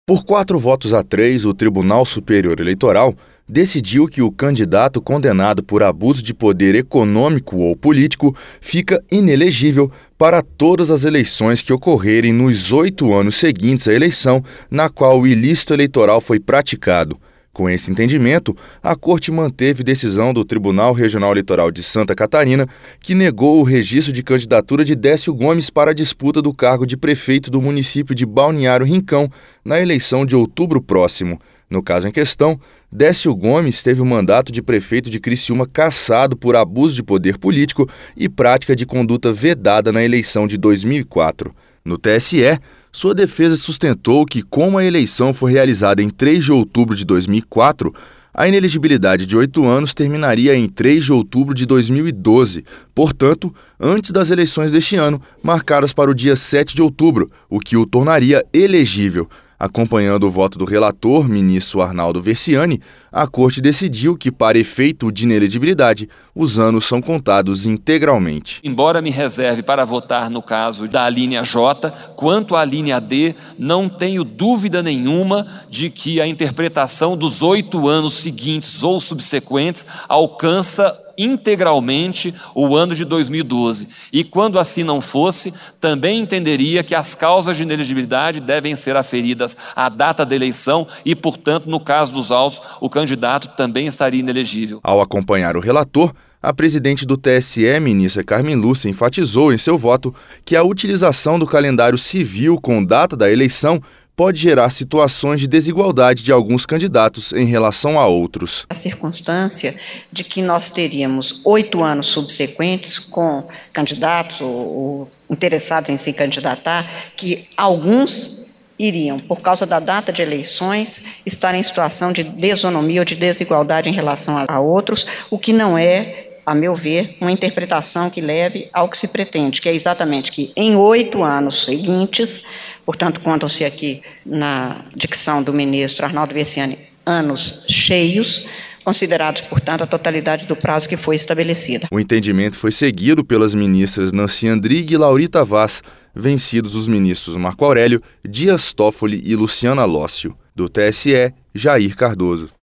Por 4 votos a 3, o Tribunal Superior Eleitoral decidiu que o candidato condenado por abuso de poder econômico ou político fica inelegível para todas as eleições que ocorrerem nos 8 anos seguintes à eleição na qual o ilícito eleitoral foi praticado. Com esse entendimento, a Corte manteve decisão do Tribunal Regional Eleitoral de Santa Catarina, que negou o registro de candidatura de Décio Gomes para a disputa do cargo de prefeito do município de Balneário Rincão na eleição de outubro próximo. No caso em questão, Décio Gomes teve o mandato de prefeito de Criciúma cassado por abuso de poder político e prática de conduta vedada na eleição de 2004. No TSE, sua defesa sustentou que, como a eleição foi realizada em 3 de outubro de 2004, a inelegibilidade de 8 anos terminaria em 3 de outubro de 2012, portanto, antes das eleições deste ano, marcadas para o dia 7 de outubro, o que o tornaria elegível. Acompanhando o voto do relator, ministro Arnaldo Versiani, a Corte decidiu que, para efeito de inelegibilidade, os anos são contados integralmente. Embora me reserve para votar no caso da linha J, quanto à linha D, não tenho dúvida nenhuma de que a interpretação dos 8 anos seguintes ou subsequentes alcança integralmente o ano de 2012. E quando assim não fosse, também entenderia que as causas de inelegibilidade devem ser aferidas à data da eleição e, portanto, no caso dos autos, o candidato também estaria inelegível. Ao acompanhar o relator, a presidente do TSE, ministra Carmen Lúcia, enfatizou em seu voto que a utilização do calendário civil com data da eleição pode gerar situações de desigualdade de alguns candidatos em relação a outros. A circunstância de que nós teríamos 8 anos subsequentes com candidatos ou interessados em se candidatar, que alguns iriam, por causa da data de eleições, estar em situação de desonomia ou de desigualdade em relação a outros, o que não é, a meu ver, uma interpretação que leve ao que se pretende, que é exatamente que em 8 anos seguintes, portanto, contam-se aqui na dicção do ministro Arnaldo Versiani, anos cheios, considerados, portanto, a totalidade do prazo que foi estabelecida. O entendimento foi seguido pelas ministras Nancy Andrighi e Laurita Vaz, vencidos os ministros Marco Aurélio, Dias Toffoli e Luciana Lócio. Do TSE, Jair Cardoso.